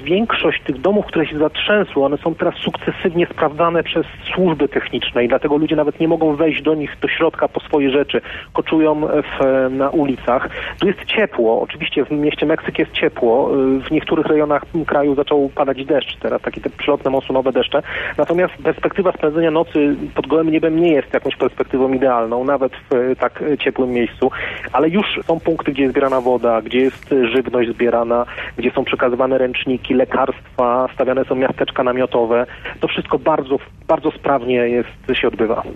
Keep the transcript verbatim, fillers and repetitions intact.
większość tych domów, które się zatrzęsły, one są teraz sukcesywnie sprawdzane przez służby techniczne i dlatego ludzie nawet nie mogą wejść do nich, do środka po swoje rzeczy. Koczują w, na ulicach. Tu jest ciepło. Oczywiście w mieście Meksyk jest ciepło. W niektórych rejonach kraju zaczął padać deszcz teraz, takie te przelotne, monsunowe deszcze. Natomiast perspektywa spędzenia nocy pod gołym niebem nie jest jakąś perspektywą idealną, nawet w tak ciepłym miejscu. Ale już są punkty, gdzie jest zbierana woda, gdzie jest żywność zbierana, gdzie są przekazywane ręczniki, lekarstwa, stawiane są miasteczka namiotowe. To wszystko bardzo, bardzo sprawnie jest, się odbywa.